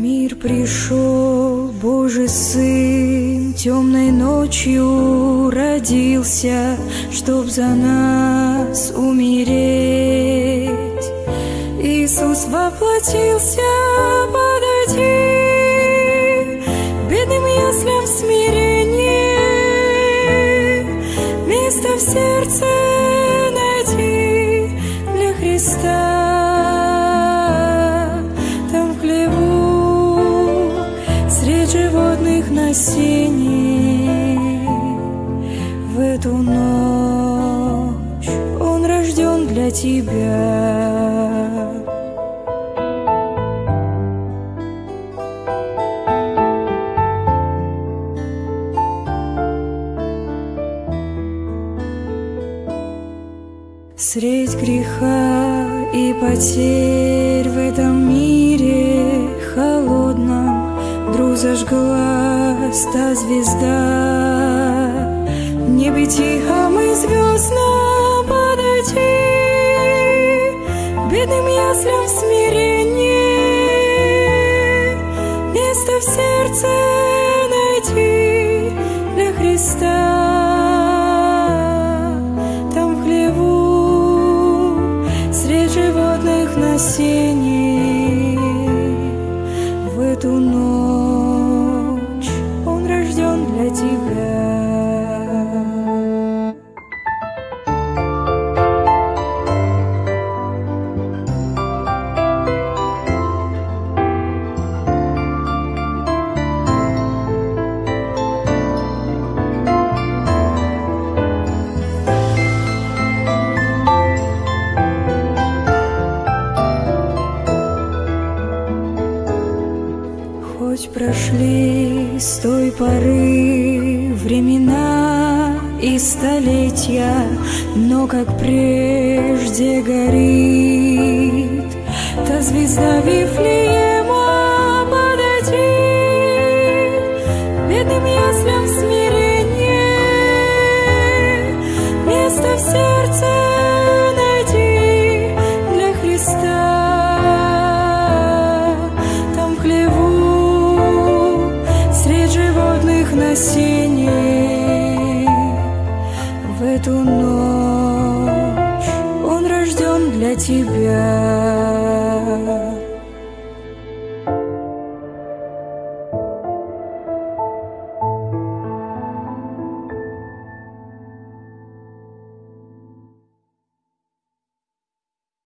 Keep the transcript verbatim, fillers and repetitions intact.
мир пришел, Божий Сын, темной ночью родился, чтоб за нас умереть. Иисус воплотился, подойди к бедным яслям смирение, место в сердце найди для Христа. Животных насений в эту ночь Он рожден для тебя. Средь греха и потерь в этом мире холодном вдруг зажглась та звезда. В небе тихом и звездно подойди к бедным яслям смирение, место в сердце найди для Христа. Там в хлеву средь животных насений в эту ночь для тебя. Хоть прошли с той поры времена и столетия, но как прежде горит та звезда Вифлеема. Подойди к бедным яслям смирение, место в сердце найди для Христа. Там в хлеву средь животных насений